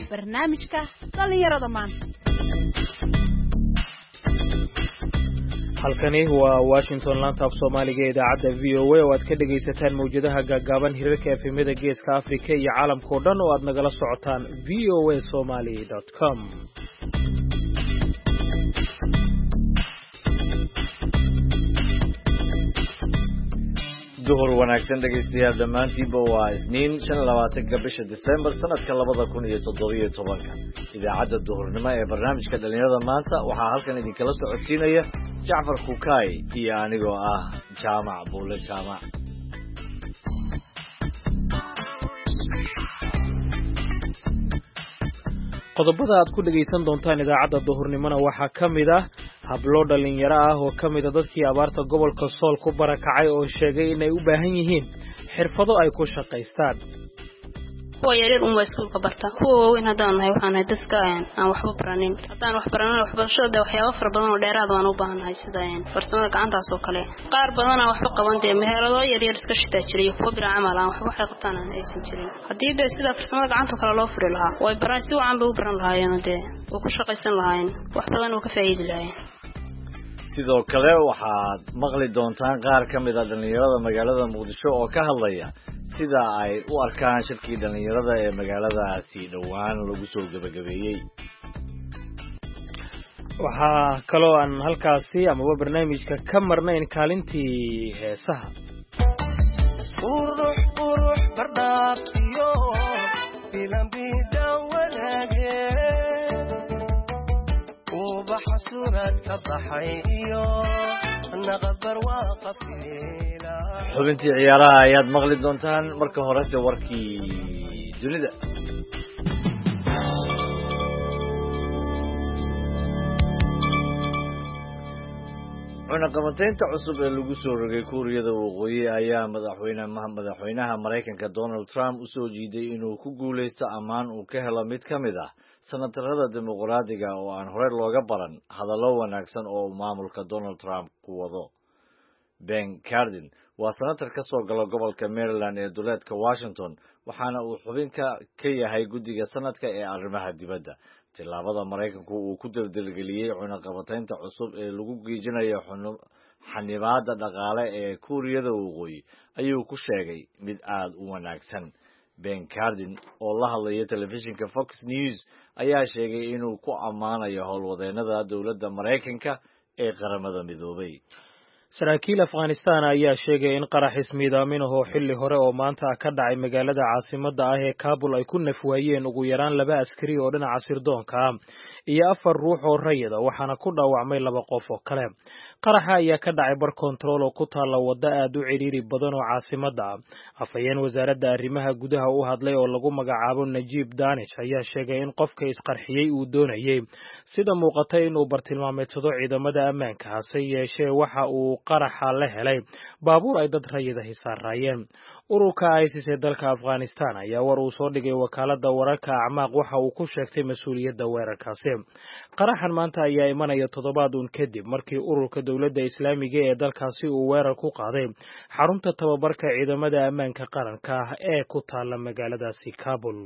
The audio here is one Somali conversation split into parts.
barnaamijka dhalinyarada maanta. halkani waa Washington laanta af Soomaaliga ee idaacadda VOA oo aad ka dhageysataan mawjadaha gaagaaban hirarka efemada Geeska Afrika iyo caalamka oo dhan oo aad nagala socotaan voasomali.com. duhur wanaagsan dhageystayaal dhammaantiinba waa Isniin 25 bisha December sanadka 2017 idaacadda duhurnimo ee barnaamijka dhalinyarada maanta waxaa halkan idinkala socodsiinaya Jacfar Kukaay iyo anigoo ah Jaamac Buule Jaamac. qodobada aad ku dhageysan doontaan idaacadda duhurnimona waxaa ka mid ah hablo dhalinyaro ah oo ka mid ah dadkii abaarta gobolka Sool ku barakacay oo sheegay inay u baahan yihiin xirfado ay ku shaqaystaan. kuwa yaryar uma iskuulka barta kuwa waaweyn haddaan nahay waxaan nahay dadka aan waxba baranin haddaan wax baranana waxbarashada waxyaabo fara badan oo dheeraad waan u baahanahay sida farsamada gacantaas oo kale qaar badan aan waxba qaban dee meherado yaryar iska shitaa jiray kuwa bir camal aan waxba waxay qabtaan aan aysan jirin haddii dee sida farsamada gacanta kale loo furi lahaa way baraan si wacan bay u baran lahaayeen dee oo ku shaqaysan lahaayeen wax badan oo ka faa'iidi lahaayeen. sidoo kale waxaad maqli doontaan qaar ka mid ah dhalinyarada magaalada Muqdisho oo ka hadlaya sida ay u arkaan shirkii dhalinyarada ee magaaladaasi dhawaan lagu soo gabagabeeyay. waxaa kaloo aan halkaasi amaba barnaamijka ka marnayn kaalintii heesaha. qurux bardaafiyo bilanbida wanaage ubax suurad ka baxay iyo naqbar waa qafiila. xubintii ciyaaraha ayaad maqli doontaan marka horese warkii dunida. cunaqabataynta cusub ee lagu soo rogay Kuuriyada Waqooyi ayaa madaxweynaha Mareykanka Donald Trump u soo jiiday inuu ku guuleysto ammaan uu ka helo mid ka mid ah senatarada dimuqraadiga oo aan hore looga baran hadallo wanaagsan oo maamulka Donald Trump ku wado. Ben Cardin waa senatar ka soo gala gobolka Maryland ee duleedka Washington waxaana uu xubin ka yahay guddiga sanadka ee arrimaha dibadda. tilaabada Mareykanku uu ku daldalgeliyay cunaqabataynta cusub ee lagu geejinayo xanibaadda dhaqaale ee Kuuriyada Waqooyi ayuu ku sheegay mid aad u wanaagsan. Ben Cardin oo la hadlaya telefishinka Fox News ayaa sheegay inuu ku ammaanayo howlwadeennada dowladda Mareykanka ee qaramada midoobay. saraakiil Afghanistan ayaa sheegay in qarax ismiidaamin ah oo xilli hore oo maanta ka dhacay magaalada caasimadda ah ee Kabul ay ku nafwaayeen ugu yaraan 2 askari oo dhinaca sirdoonka ah iyo 4 ruux oo rayid ah waxaana ku dhaawacmay 2 qof oo kale. qaraxa ayaa ka dhacay bar control oo ku taala wadda aad u ciriiri badan oo caasimadda ah. afhayeen wasaaradda arrimaha gudaha u hadlay oo lagu magacaabo Najib Danish ayaa sheegay in qofka isqarxiyay uu doonayay sida muuqatay inuu bartilmaameedsado ciidamada ammaanka hase yeeshee waxa uu qaraxa la helay baabuur ay dad rayid ah saarayeen. ururka ISIS ee dalka Afghanistan ayaa war uu soo dhigay wakaaladda wararka Acmaaq waxa uu ku sheegtay mas'uuliyadda weerarkaasi. qaraxan maanta ayaa imanaya 7 uun kadib markii ururka dowladda Islaamiga ee dalkaasi uu weerar ku qaaday xarunta tababarka ciidamada ammaanka qaranka ah ee ku taala magaaladaasi Kabul.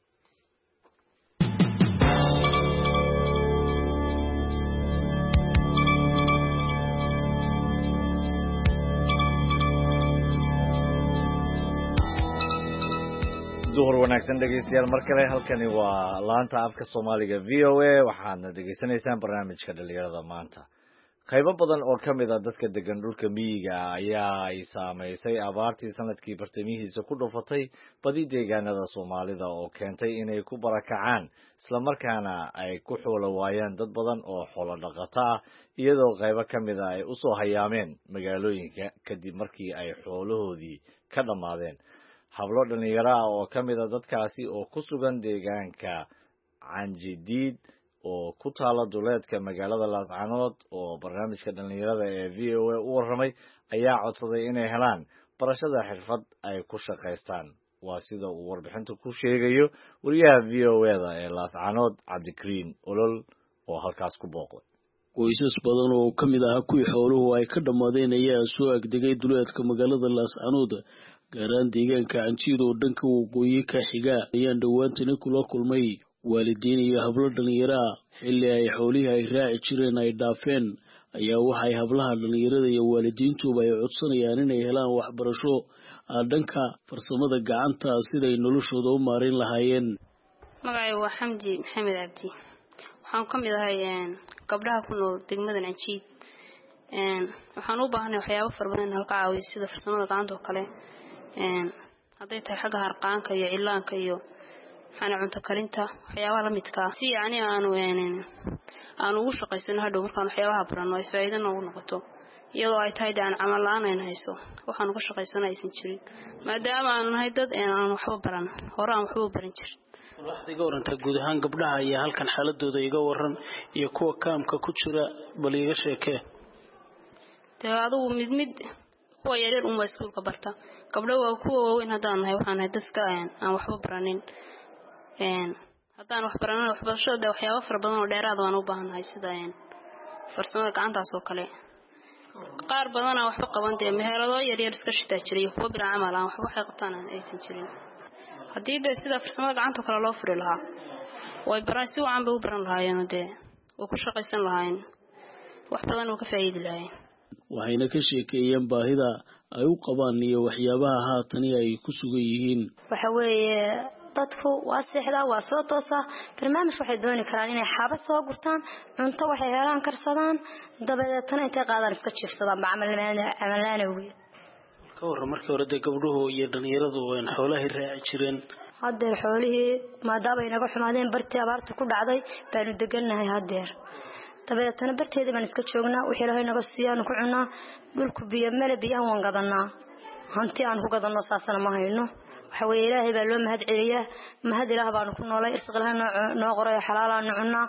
duhur wanaagsan dhageystayaal mar kale halkani waa laanta afka Soomaaliga VOA waxaadna dhageysanaysaan barnaamijka dhalinyarada maanta. qaybo badan oo ka mid ah dadka degan dhulka miyiga ayaa ay saameysay abaartii sanadkii bartamihiisa ku dhufatay badi deegaanada Soomaalida oo keentay inay ku barakacaan isla markaana ay ku xoolo waayaan dad badan oo xoolo dhaqato ah iyadoo qaybo ka mid ah ay u soo hayaameen magaalooyinka kadib markii ay xoolahoodii ka dhamaadeen. hablo dhalinyaro ah oo ka mid ah dadkaasi oo ku sugan deegaanka Canjidiid oo ku taala duleedka magaalada Laascaanood oo barnaamijka dhalinyarada ee VOA u warramay ayaa codsaday inay helaan barashada xirfad ay ku shaqaystaan. waa sida uu warbixinta ku sheegayo wariyaha VOA-da ee Laascaanood Cabdikariin Olol oo halkaas ku booqday. qoysas badan oo ka mid ah kuwii xooluhu ay ka dhamaadeen ayaa soo agdegay duleedka magaalada Laascaanood gaaraan deegaanka Canjiid oo dhanka waqooyi ka xiga ayaan dhawaantani kula kulmay waalidiin iyo hablo dhalinyaro xilli ay xoolihii ay raaci jireen ay dhaafeen ayaa waxay hablaha dhalinyarada iyo waalidiintuba ay codsanayaan inay helaan waxbarasho dhanka farsamada gacanta siday noloshooda u maareyn lahaayeen. magacaygu waa xamdi maxamed cabdi, waxaan ka mid ahay gabdhaha ku nool degmada Najiid. waxaan u baahanahay waxyaabo fara badan halka caawiyo sida farsamada gacanta oo kale, hadday tahay xagga harqaanka iyo cilaanka iyo cunto karinta waxyaabaha la midka si yani aanu ugu shaqaysano hadhow markaan waxyaabaha barano ay faa'iido noogu noqoto, iyadoo ay tahay aan camal la'aan aan hayso waxaan uga shaqaysano aysan jirin maadaama aanu nahay dad aan waxba baran hore aan waxba baran jirin. waxaad iga warantaa guud ahaan gabdhaha iyo halkan xaaladooda iga waran iyo kuwa kaamka ku jira bal iga sheekee. adigu mid kuwa yaryar uma iskuulka barta, gabdho waa kuwa waaweyn haddaan nahay waxaan nahay dadka aan waxba baranin. haddaan wax baranana waxbarashada waxyaabo fara badan oo dheeraad waan u baahanahay sida farsamada gacantaas oo kale. qaar badan waxba qaban dee meherado yaryar iska shitaa jiray kuwa bilaa camal aan waxba waxay qabtaan aysan jirin. haddii dee sida farsamada gacanta kale loo furi lahaa way baran si wacan bay u baran lahaayeen dee oo ku shaqaysan lahaayeen wax badan oo ka faa'iidi lahaayeen. waxayna ka sheekeeyeen baahida ay u qabaan iyo waxyaabaha haatani ay ku sugan yihiin. waxa weeye dadku waa seexda waa soo toosa barnaamij waxay dooni karaan inay xaaba soo gurtaan cunto waxay helaan karsadaan dabadeedna intay qaadaan iska jiifsadaan amalaan weey. ka waran markii hore dee gabdhuhu iyo dhalinyaradu xoolaha raaci jireen, haddeer xoolihii maadaama ay naga xumaadeen bartii abaarta ku dhacday baanu degannahay haddeer dabadeedna barteedii baan iska joognaa wixii Ilaahay naga siiyaan ku cunaa dhulku biyo meel biyaha waan gadanaa hanti aan ku gadano saasana ma hayno. waxa weeye Ilaahay baa loo mahad celiyaa mahad Ilaahay baan ku noolay irsiqlaha noo qoray xalaal aan cunaa.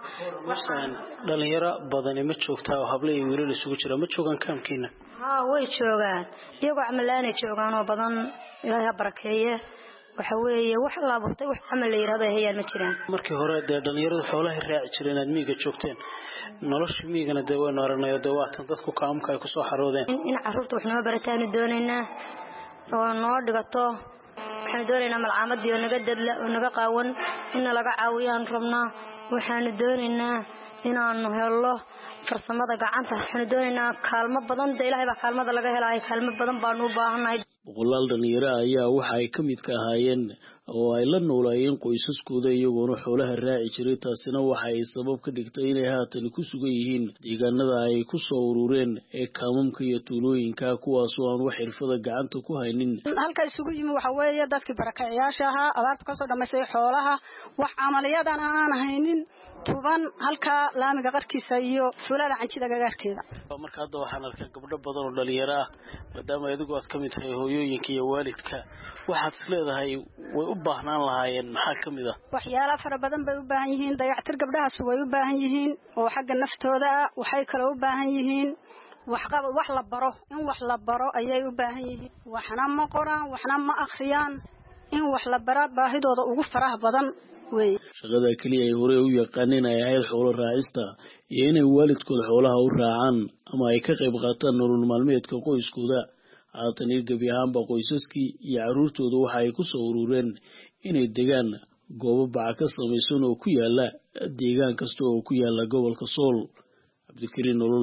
dhalinyaro badan ma joogtaa oo hablo iyo wiilal isugu jira ma joogan kaamkiina? way joogaan iyagoo camalaanay joogaan oo badan Ilaahay ha barakeeye. waxa weeye wax la abuurtay wax camal la yiraahdo hayaan ma jiraan. markii hore dee dhalinyaradu xoolaha raaci jireen aad miyiga joogteen nolosha miyigana dee way nooranayo dee waatan dadku kaamka ay ku soo xaroodeen in carruurta wax noo barataan doonaynaa oo noo dhigato waxaan doonaynaa malcaamadii oo naga dadla oo naga qaawan in laga caawiyaan rabnaa. waxaan doonaynaa inaanu helo farsamada gacanta, waxaan doonaynaa kaalmo badan Ilaahay baa kaalmada laga helay kaalmo badan baan u baahanahay. boqolaal dhalinyaro ayaa waxa ay ka mid ka ahaayeen oo ay la noolaayeen qoysaskooda iyagoona xoolaha raaci jiray, taasina waxa ay sabab ka dhigtay inay haatan ku sugan yihiin deegaanada ay ku soo urureen ee kaamamka iyo tuulooyinka kuwaas oo aan wax xirfada gacanta ku haynin. halka isugu yimi waxa weeye dadkii barakacayaasha ahaa abaarta ka soo dhamaysay xoolaha wax amaliyadan aan haynin tuban halka laamiga qarkiisa iyo fuulada canjida gagaarkeeda. marka hadda waxaan arkay gabdho badan oo dhalinyaro ah maadaama adigu aad ka mid tahay hooyooyinka iyo waalidka waxaad isleedahay way u baahnaan lahaayeen maxaa ka mid ah? waxyaalo fara badan bay u baahan yihiin dayactir gabdhahaas way u baahan yihiin oo xagga naftooda waxay kale u baahan yihiin wax la baro in wax la baro ayay u baahan yihiin. waxna ma qoraan waxna ma akhriyaan in wax la bara baahidooda ugu faraha badan way. shaqada kaliya ay hore u yaqaaneen ay ahayd xoolo raacista iyo inay waalidkooda xoolaha u raacaan ama ay ka qayb qaataan nolol maalmeedka qoyskooda. haatan gebi ahaanba qoysaskii iyo carruurtooda waxa ay ku soo urureen inay degaan goobo baca ka samaysan oo ku yaala deegaan kasta oo ku yaala gobolka Sool. Cabdikariin Nolol,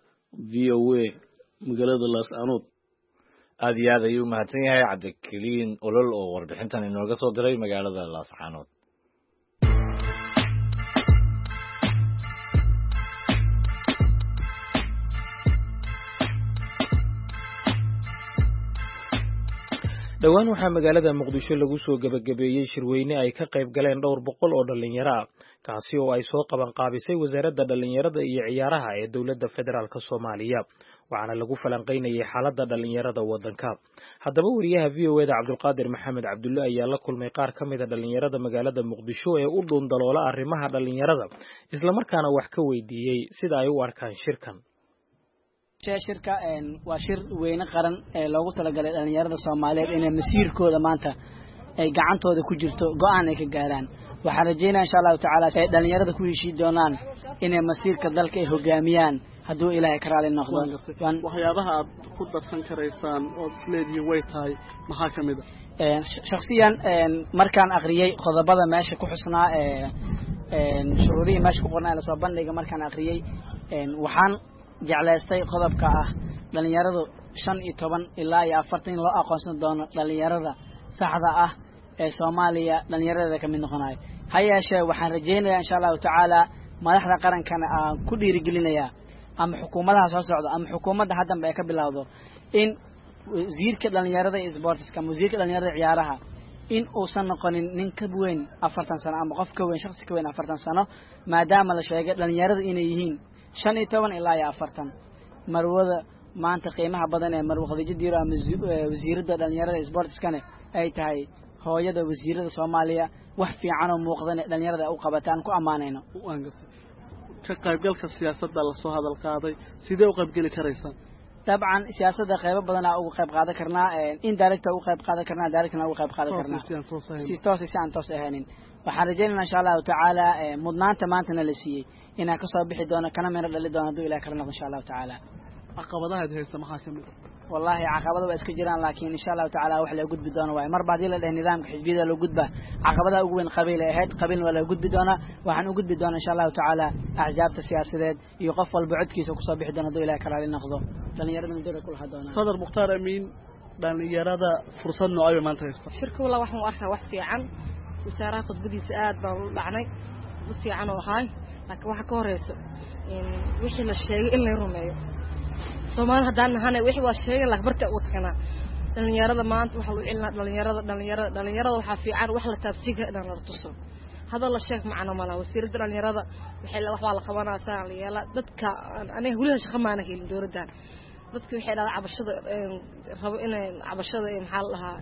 VOA, magaalada Laascaanood. aad iyo aad ayuu mahadsan yahay Cabdikariin Nolol oo warbixintan inooga soo diray magaalada Laascaanood. dhowaan waxaa magaalada Muqdisho lagu soo gabagabeeyay shirweyne ay ka qayb galeen 200 oo dhalinyaro ah kaasi oo ay soo qaban qaabisay wasaaradda dhalinyarada iyo ciyaaraha ee dawladda federaalka Soomaaliya waxaana lagu falanqeynayay xaaladda dhalinyarada wadanka. haddaba wariyaha VOA Cabdulqaadir Maxamed Cabdulle ayaa la kulmay qaar ka mid ah dhalinyarada magaalada Muqdisho ee u dhundaloola arrimaha dhalinyarada isla markaana wax ka weydiiyay sida ay u arkaan shirkan. shirka waa shir weyne qaran ee loogu talagalay dhalinyarada Soomaaliyeed inay masiirkooda maanta ay gacantooda ku jirto go'aan ay ka gaaraan. waxaan rajaynayaa insha Allah taala ay dhalinyarada ku heshiin doonaan inay masiirka dalka ay hogaamiyaan hadduu Ilaahay ka raali noqdo. waxyaabaha aad ku dadsan karaysaan oo isleedii way tahay maxaa kamid shakhsiyan markaan aqriyay qodobada meesha ku xusnaa shuruudihii meesha ku qornaa lasoo bandhiga markaan akhriyey waxaan jeclaystay qodobka ah dhalinyaradu 15 ilaa 40 in loo aqoonsan doono dhalinyarada saxda ah ee Soomaaliya dhalinyarada ka mid noqonay hayaashe waxaan rajeynayaa insha Allah ta'ala madaxda qarankana aan ku dhiirigelinayaa ama xukuumadaha soo socda ama xukuumadda hadda ay ka bilowdo in wasiirka dhalinyarada iyo sportska wasiirka dhalinyarada ciyaaraha in uusan noqonin nin ka weyn 40 sano ama qof ka weyn shakhsi ka weyn 40 sano maadaama la sheegay dhalinyarada inay yihiin 15 ilaa 40 marwada maanta qiimaha badan ee marwo Khadiija Diiro ama wasiirada dhalinyarada sportskana ay tahay hooyada wasiirada Soomaaliya wax fiican oo muuqdan dhalinyarada u qabataan ku amaanayno ka qaybgalka siyaasadda la soo hadal qaaday sidee u qaybgali karaysan طبعا siyaasadda qayb badan oo uga qayb qaadan karnaa in director uga qayb qaadan karnaa directna uga qayb qaadan karnaa si toos ahaanin waxaan rajaynaynaa insha Allah ta'ala mudnaanta maantana la siiyay inaan ka soo bixi doono kana meel dhali doono haduu Ilaahay karnaa insha Allah ta'ala caqabadaha haysta maxaa kamid والله caqabado waa iska jiraan laakiin insha Allah ta'ala wax la gudbi doono way mar baad la dhahay nidaamka xisbiyada loo gudba caqabadaha ugu weyn qabiil ahayd qabiil wala gudbi doona waxaan u gudbi doona insha Allah ta'ala ahzaabta siyaasadeed iyo qof walba codkiisa ku soo bixi doona haduu Ilaahay karaa noqdo dhalinyarada midda kula hadoona Sadar Mukhtaar Amiin dhalinyarada fursad nooc maanta haysta shirka wala waxaan u arkaa wax fiican wasaaraha qodbadiisa aad baan u dhacnay wax fiican oo ahay laakiin waxa ka horeyso in wixii la sheegay in la rumeeyo Soomaali hadaan nahay wixii waa sheegay la barta u tagna dhalinyarada maanta waxa loo cilna dhalinyarada waxa fiican wax la taabsiga inaan la tuso hada la sheeg macna mala wasiirada dhalinyarada wax la qabanaa saan la yeela dadka aniga waliba shaqo maana helin dowladdan dadka waxay dhaad cabashada rabo inay cabashada maxaa lahaa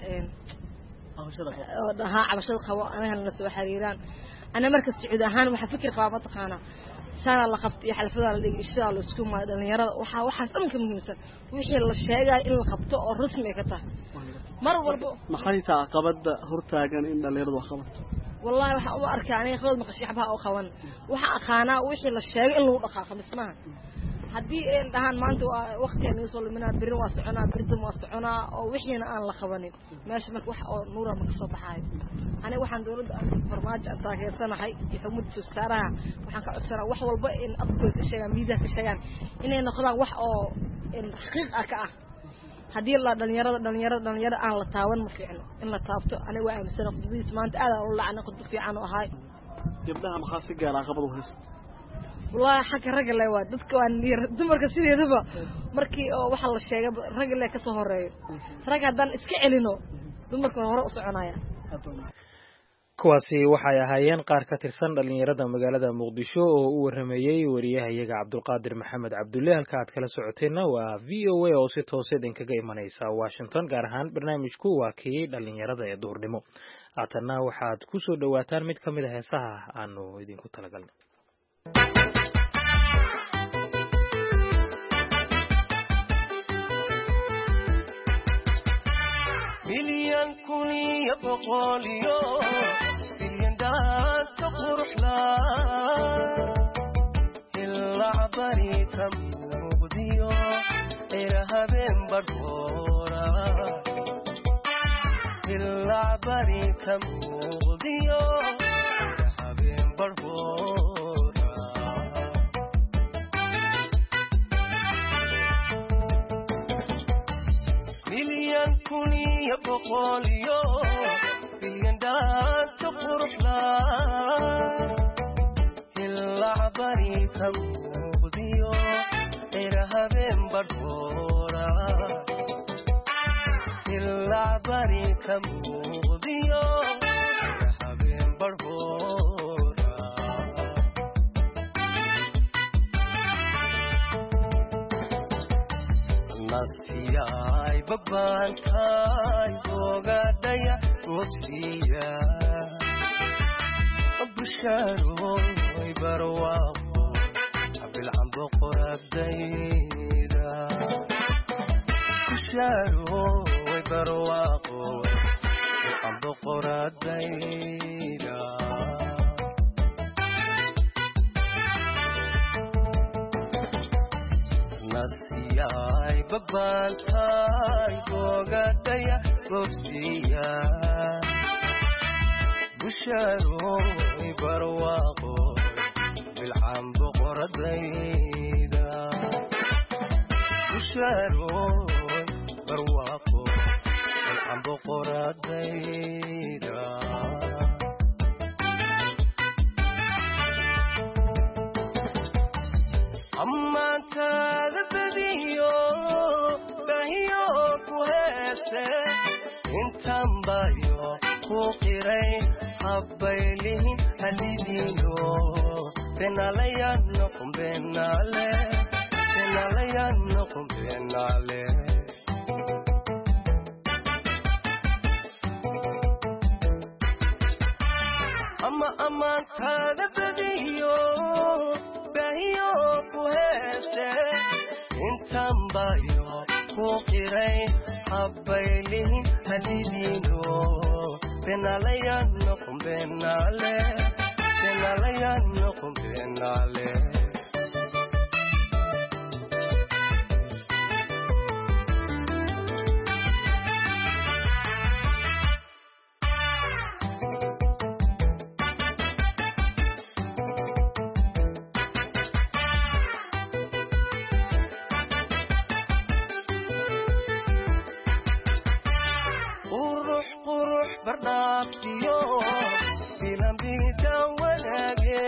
cabashada qabo anaga la soo xiriiraan ana markas Sacuud ahaan waxa fikir qaba taqaana sana la qabtay xalfada la dhig insha Allah isku ma dhalinyarada waxa dhan ka muhiimsan wixii la sheegay in la qabto oo rasmi ka tahay mar walba maxay tahay caqabada hortaagan in dhalinyaradu wax qabato wallahi waxa u arkaa inay qodobka maqashixbaha oo qaban waxa aqaana wixii la sheegay in lagu dhaqaaqo bismaha hadii ay dhahan maanta waqti aan soo luminaa birin waa soconaa birtan waa soconaa oo wixiina aan la qabanin meesha marka wax oo nuura ma ka soo baxay aniga waxaan dawladda farmaajo taageersanahay xukuumadda saaraha waxaan ka codsanaa wax walba in afkooda ka sheegaan miidaha ka sheegaan inay noqdaan wax oo xaqiiq ah ka ah hadii la dhalinyarada aan la taawan ma fiicno in la taabto aniga waa aaminsan qodbiis maanta aad aan u lacnay qodb fiican oo ahay gabdhaha maxaa si gaar ah qabad u haysta والله حق الرجل لا واد dadka waan dumarka sideedaba markii oo waxa la sheegay ragga la ka soo horeeyo rag hadan iska celino dumarka hore u soconaya kuwaasi waxay ahaayeen qaar ka tirsan dhalinyarada magaalada Muqdisho oo u waramayay wariyahayaga Cabdulqaadir Maxamed Cabdulle halka aad kala socoteena waa VOA oo si toos ah idinkaga imanaysa Washington gaar ahaan barnaamijku waa kii dhalinyarada ee duhurnimo aatana waxaad ku soo dhawaataan mid kamid ah heesaha aanu idinku talagalnay مليون كوني بقوليو مليون دان تقرح لا إلا عبري كم مغديو إرهابين بردورا إلا عبري كم مغديو إرهابين بردورا مليون كوني بقوليو مليون دان تقرح لا إلا عبري كم مغديو إرهابين بردورا إلا عبري كم مغديو إرهابين بردورا نسياي ببانتاي وغادايا وصيا بشارو يبرواقو بالعم بقرب دايرا بشارو يبرواقو بالعم بقرب دايرا نسياي ببانتاي وغادايا وصيا bushaaroy barwaaqo bilcaan boqoradayda bushaaroy barwaaqo bilcaan boqoradayda ammaantaada badiyo bahiyo ku heese intaan bayo ku qiray habbaylihin halidiino benaalayan noqon benaale ama ammaantaada badiyo bahiyo ku heese intaan bayo ku qiray habbaylihin halidiino benaalayan noqon benaale qurux bardhaafkiyo filanbiitan wanaage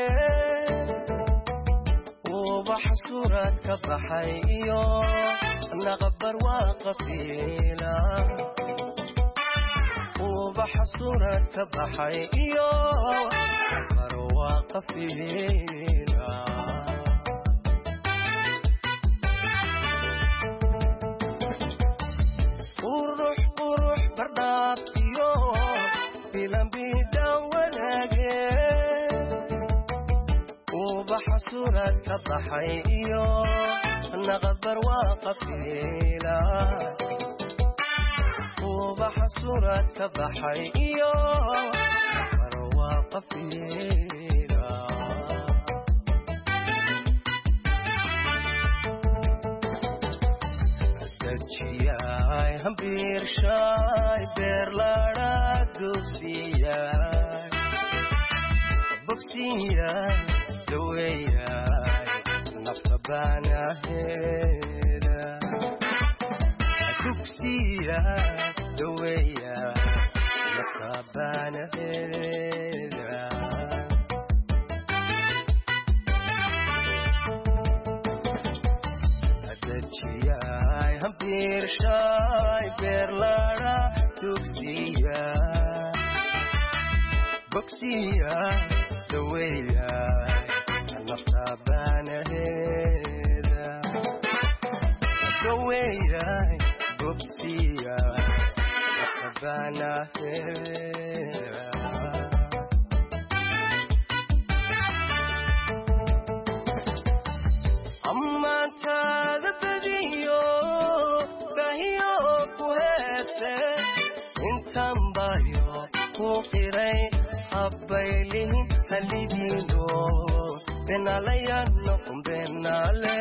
ubax suurad ka baxay iyo naqabar waa qafiila ubax suurad ka baxay iyo naqabar waa qafiila qurux bardhaafkiyo filanbiitan wanaage ubax suurad ka baxay iyo naqabar waa qafiila ubax suurad ka baxay iyo naqabar waa qafiila dajiyay hambiirshay beerlaadha dugsiyay bogsiyay daweeyay nafta baanaheeda dugsiyay daweeyay nafta baanaheeda dajiyay hambiirshay beerlaadha dugsiyay bogsiyay daweeyay nafta baanaheeda daweeyay bogsiyay nafta baanaheeda ammaantaada badiyo bahiyo ku heese intaan bayo ku qiray habbaylihin halidiino benaalayan noqon benaale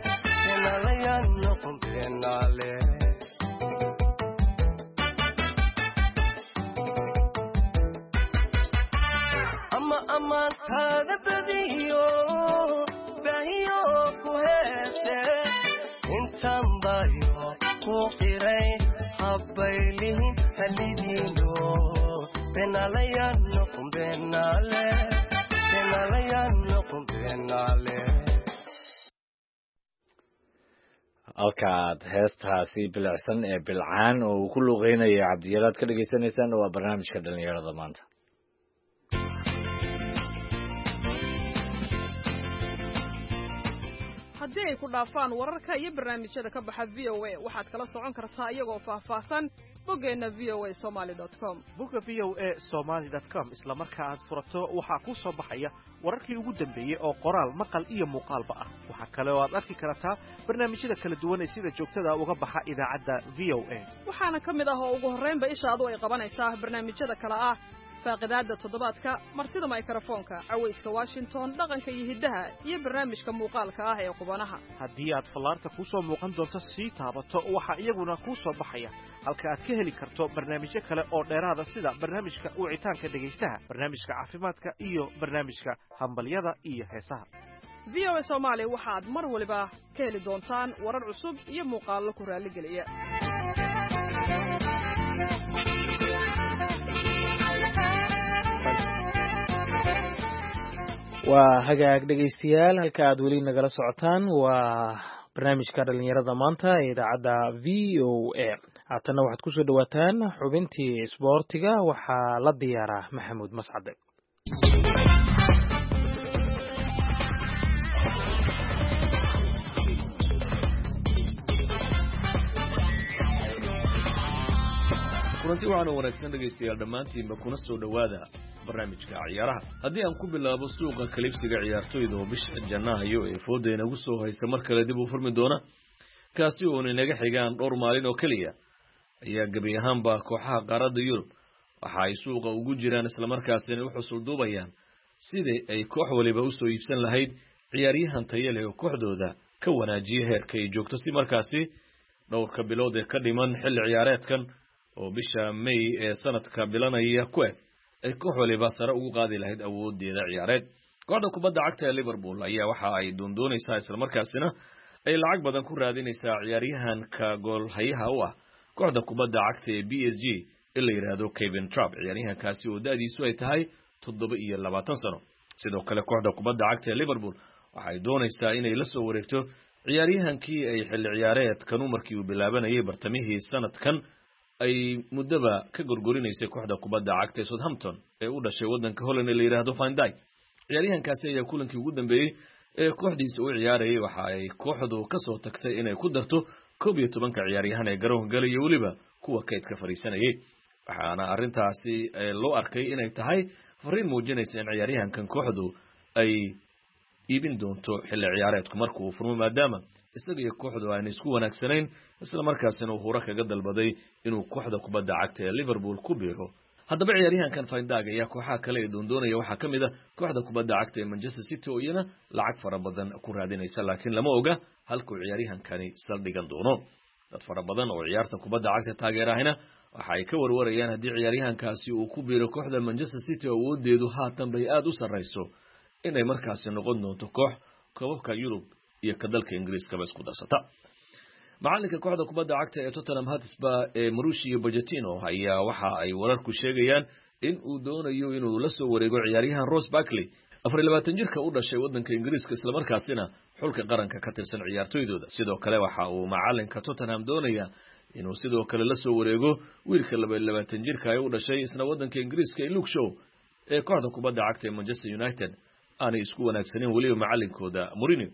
ama ammaantaada badiyo bahiyo ku heese intaan bayo ku qiray habbaylihin halidiino benaalayan noqon benaale halkaad heestaasi bilicsan ee bilcaan oo uu ku luuqeynaya cabdiyalaad ka dhagaysanaysaan waa barnaamijka dhalinyarada maanta. haddii ay ku dhaafaan wararka iyo barnaamijyada ka baxa VOA waxaad kala socon kartaa iyagoo faahfaahsan boggeena voasomali.com. bogga voasomali.com isla marka aad furato waxaa ku soo baxaya wararkii ugu dambeeyey oo qoraal maqal iyo muuqaalba ah. waxaa kale oo aad arki kartaa barnaamijyada kala duwan ee sida joogtada uga baxa idaacadda VOA. waxaana ka mid ah oo ugu horreynba ishaadu ay qabanaysaa barnaamijyada kale ah faaqidaada toddobaadka martida mikrofoonka cawayska washington dhaqanka iyo hiddaha iyo barnaamijka muuqaalka ah ee qubanaha haddii aad fallaarta kuu soo muuqan doonto sii taabato waxaa iyaguna kuu soo baxaya halka aad ka heli karto barnaamijyo kale oo dheeraada sida barnaamijka wicitaanka dhegaystaha barnaamijka caafimaadka iyo barnaamijka hambalyada iyo heesaha VOA Soomaali waxaad mar waliba ka heli doontaan warar cusub iyo muuqaallo ku raaligeliya waa hagaag dhegaystayaal halka aad weli nagala socotaan waa barnaamijka dhalinyarada maanta ee idaacadda VOA haatanna waxaad ku soo dhawaataan xubintii isboortiga waxaa la diyaaraa maxamuud mascade kulanti waxaana wanaagsan dhegaystayaal dhammaantiinba kuna soo dhowaada barnaamijka ciyaaraha haddii aan ku bilaabo suuqa kalibsiga ciyaartoyda oo bisha janaayo ee fooda inagu soo haysa mar kale dib u furmi doona kaasi oona inaga xigaan dhowr maalin oo keliya ayaa gebi ahaanba kooxaha qaaradda yurub waxa ay suuqa ugu jiraan islamarkaasina u xusul duubayaan sidii ay koox waliba usoo iibsan lahayd ciyaaryahan taya leh oo kooxdooda ka wanaajiya heerka ay joogto si markaasi dhowrka bilood ee ka dhiman xilli ciyaareedkan oo bisha May ee sanadka bilanaya ku eg ay koox waliba sare ugu qaadi lahayd awoodeeda ciyaareed kooxda kubadda cagta ee Liverpool ayaa waxa ay doondoonaysaa isla markaasina ay lacag badan ku raadinaysaa ciyaaryahanka gool hayaha u ah kooxda kubadda cagta ee PSG ee la yiraahdo Kevin Trapp ciyaaryahankaasi oo da'diisu ay tahay 27 sano sidoo kale kooxda kubadda cagta ee Liverpool waxa ay doonaysaa inay la soo wareegto ciyaaryahankii ay xilli ciyaareedkan markii uu bilaabanayay bartamihii sanadkan ay muddaba ka gorgorinaysay kooxda kubadda cagta ee Southampton ee u dhashay waddanka Holland ee la yiraahdo Van Dijk ciyaaryahankaasi ayaa kulankii ugu dambeeyay ee kooxdiisa u ciyaarayay waxa ay kooxdu ka soo tagtay inay ku darto 11 ciyaaryahan ee garoonka galay iyo waliba kuwa kaydka fariisanayay waxaana arrintaasi loo arkay inay tahay fariin muujinaysa in ciyaaryahankan kooxdu ay iibin doonto xilli ciyaareedku markuu furmo maadaama isaga iyo kooxdu aan isku wanaagsanayn isla markaasina uu hore kaga dalbaday inuu kooxda kubadda cagta ee Liverpool ku biiro haddaba ciyaaryahankan Van Dijk ayaa kooxaha kale ee doondoonaya waxaa ka mid ah kooxda kubadda cagta ee Manchester City oo iyana lacag fara badan ku raadinaysa laakiin lama oga halka uu ciyaaryahankani saldhigan doono dad fara badan oo ciyaarta kubadda cagta taageerahayna waxa ay ka warwarayaan haddii ciyaaryahankaasi uu ku biiro kooxda Manchester City oo awoodeedu haatan bay aad u sarreyso inay markaasi noqon doonto koox koobabka Yurub iyo ka dalka Ingiriiska isku darsata macalinka kooxda kubadda cagta ee Tottenham Hotspur ee Mauricio Pochettino ayaa waxa ay wararku sheegayaan in uu doonayo inuu la soo wareego ciyaaryahan Ross Barkley 24 jirka u dhashay waddanka Ingiriiska isla markaasina xulka qaranka ka tirsan ciyaartoydooda sidoo kale waxa uu macalinka Tottenham doonaya inuu sidoo kale la soo wareego wiilka 22 jirka ee u dhashay isna waddanka Ingiriiska ee Luke Shaw ee kooxda kubadda cagta ee Manchester United aanay isku wanaagsanin waliba macalinkooda Mourinho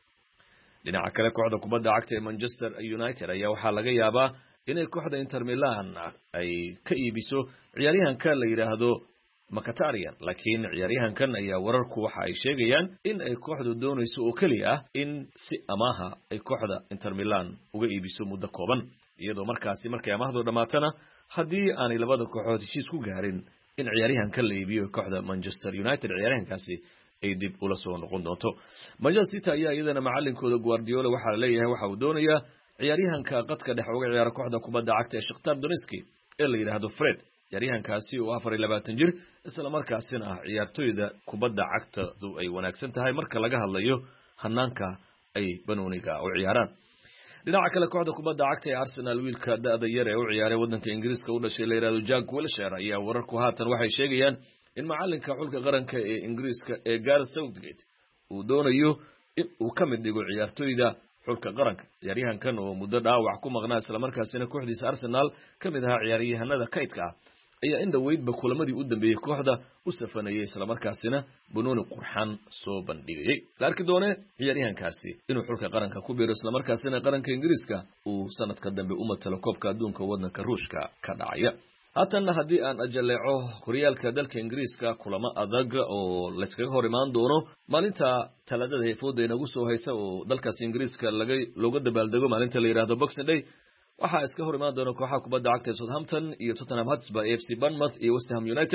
dhinaca kale kooxda kubadda cagta ee Manchester United ayaa waxaa laga yaabaa inay kooxda Inter Milan ay ka iibiso ciyaaryahanka la yiraahdo Mkhitaryan laakiin ciyaaryahankan ayaa wararku waxa ay sheegayaan in ay kooxdu doonayso oo kaliya ah in si amaaha ay kooxda Inter Milan uga iibiso muddo kooban iyadoo markaasi markay amaahdu dhamaatana haddii aanay labada kooxood heshiis ku gaarin in ciyaaryahanka la iibiyo kooxda Manchester United ciyaaryahankaasi ay dib ula soo noqon doonto Manchester City ayaa iyadana macalinkooda Guardiola waxa la leeyahay waxa uu doonayaa ciyaaryahanka qadka dhex uga ciyaara kooxda kubadda cagta ee Shakhtar Donetsk ee la yiraahdo Fred ciyaaryahankaasi oo 24 jir isla markaasina ah ciyaartoyda kubadda cagta ay wanaagsan tahay marka laga hadlayo hanaanka ay banooniga u ciyaaraan dhinaca kale kooxda kubadda cagta ee Arsenal wiilka da'da yar ee u ciyaaray waddanka Ingiriiska u dhashay la yiraahdo Jack Wilshere ayaa wararku haatan waxay sheegayaan in macalinka xulka qaranka ee Ingiriiska ee Gareth Southgate uu doonayo in uu ka mid dhigo ciyaartoyda xulka qaranka ciyaaryahankan oo muddo dhaawac ku maqnaa isla markaasina kooxdiisa Arsenal ka mid ahaa ciyaaryahanada kaydka ah ayaa in dhaweydba kulamadii u dambeeyay kooxda u safanayay isla markaasina banooni qurxan soo bandhigay la arki doone ciyaaryahankaasi inuu xulka qaranka ku biiro isla markaasina qaranka Ingiriiska uu sanadka dambe u matalo koobka adduunka waddanka Ruushka ka dhacaya haatan haddii aan ajaleeco horyaalka dalka Ingiriiska kulamo adag oo la iskaga hor imaan doono maalinta talaadada ee fooda inagu soo haysa oo dalkaas Ingiriiska looga dabaaldego maalinta la yiraahdo Boxing Day waxa iska hor imaan doona kooxaha kubadda cagta ee Southampton iyo Tottenham Hotspur, AFC Bournemouth iyo West Ham United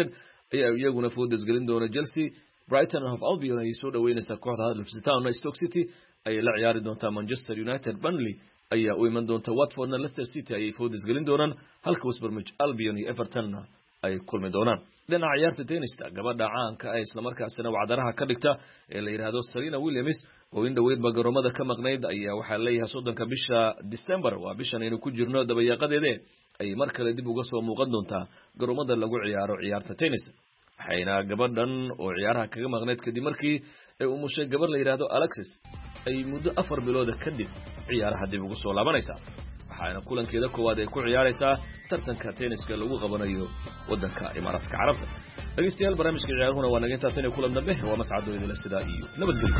ayaa iyaguna foodas gelin doona Chelsea. Brighton and Hove Albion ay soo dhaweynaysaa kooxda Huddersfield Town. Stoke City ay la ciyaari doontaa Manchester United. Burnley ayaa u iman doonta Watford. Leicester City ay foodas gelin doonaan halka West Bromwich Albion iyo Everton ay kulmi doonaan. dhinaca ciyaarta tenista gabadha caanka ah isla markaasina wacdaraha ka dhigta ee la yiraahdo Serena Williams oo in dhaweydba garoomada ka maqnayd ayaa waxaa leeyahay 30 bisha December waa bishan aynu ku jirno dabayaaqadeeda ay mar kale dib uga soo muuqan doontaa garoomada lagu ciyaaro ciyaarta tennis. waxayna gabadhan oo ciyaaraha kaga maqnayd kadib markii ay umushay gabar la yiraahdo Alexis ay muddo 4 bilood kadib ciyaaraha dib ugu soo laabanaysaa. waxaana kulankeeda koowaad ay ku ciyaaraysaa tartanka tenniska lagu qabanayo wadanka Imaaraadka Carabta. dhageystayaal barnaamijka ciyaaruhuna waa naga intaasina kulan dambe waa mas'aado idin sida iyo nabadgelyo.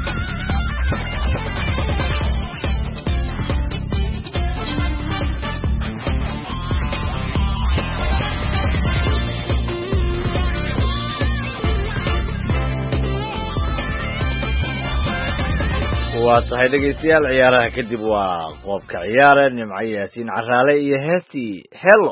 waa tahay dhegeystayaal ciyaaraha kadib waa qoobka ciyaara Nimco Yaasiin Caraale iyo heestii Hello.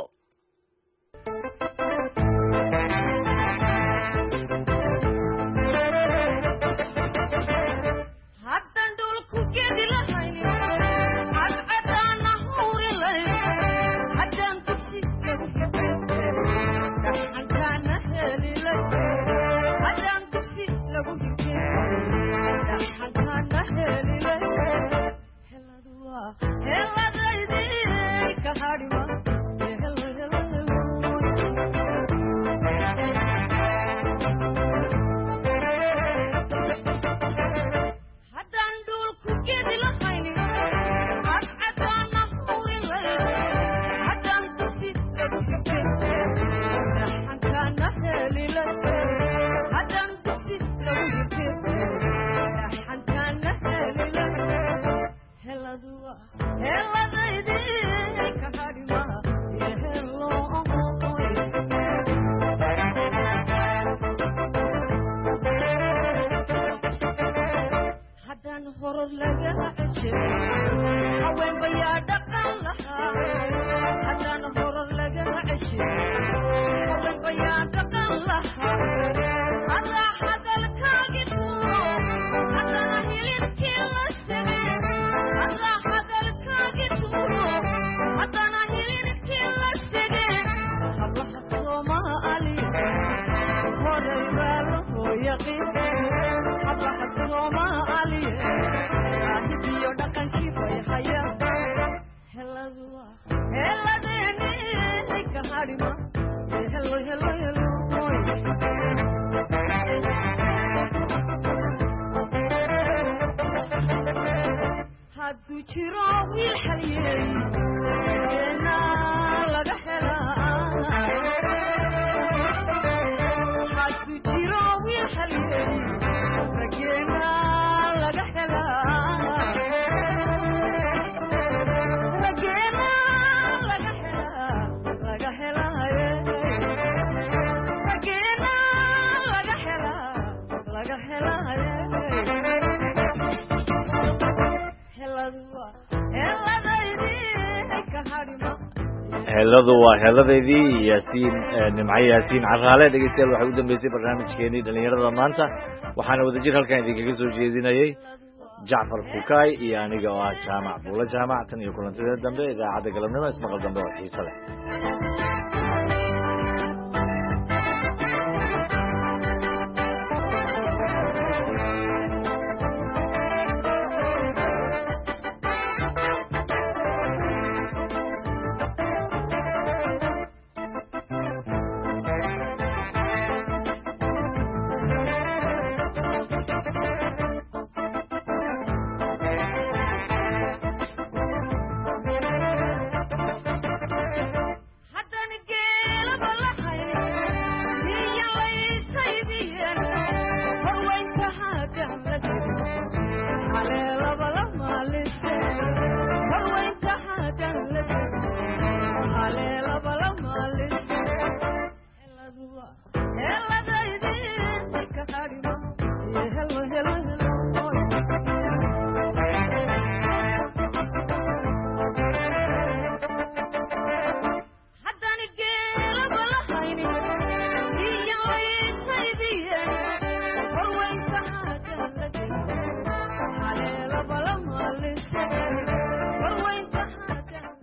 heladu waa heladeedii Yaasiin Nimco Yaasiin Caraale. dhegeystayaal waxay u dambeysay barnaamijkeenii dhalinyarada maanta waxaana wadajir halkan idinkaga soo jeedinayay Jacfar Kukay iyo aniga oo ah Jaamac Buula Jaamac. tan iyo kulantada dambe idaacadda galabnimo ismaqal dambe oo xiiso leh.